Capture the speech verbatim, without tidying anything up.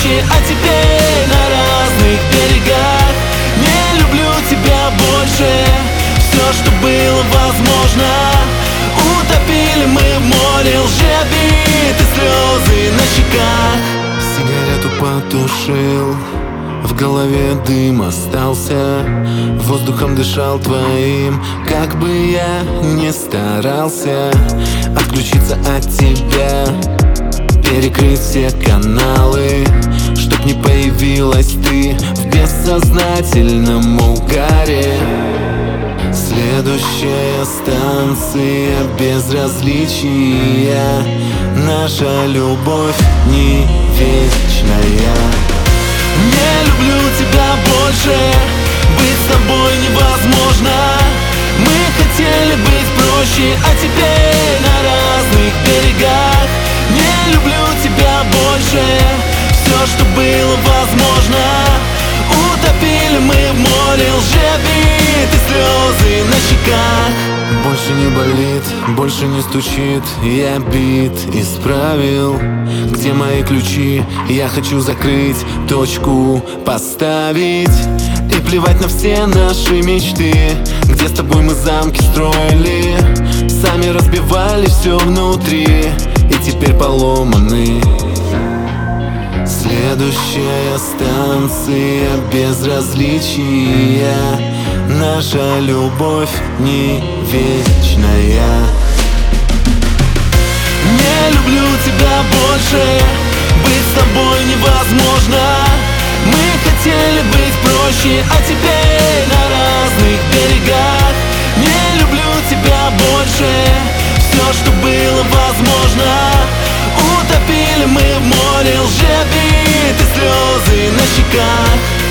проще, а теперь на разных берегах. Не люблю тебя больше, все, что было возможно, утопили мы в море лжи, ты слезы на щеках. Сигарету потушил, в голове дым остался, воздухом дышал твоим, как бы я ни старался отключиться от тебя, перекрыть все каналы, чтоб не появилась ты в бессознательном угаре. Следующая станция безразличия, наша любовь не вечная. Не люблю тебя больше, быть с тобой невозможно. Мы хотели быть проще, а теперь на разных берегах. Не люблю тебя больше, все, что было возможно, утопили мы в море лжи, ты слезы на щеках. Больше не болит, больше не стучит, я бит исправил. Где мои ключи? Я хочу закрыть, точку поставить и плевать на все наши мечты. Где с тобой мы замки строили, сами разбивали все внутри, и теперь поломаны. Следующая станция безразличия, наша любовь не вечная. Не люблю тебя больше, быть с тобой невозможно. Мы хотели быть проще, а теперь на разных берегах. Не люблю тебя больше, все, что было возможно, утопили мы в море лжи, ты слезы на щеках.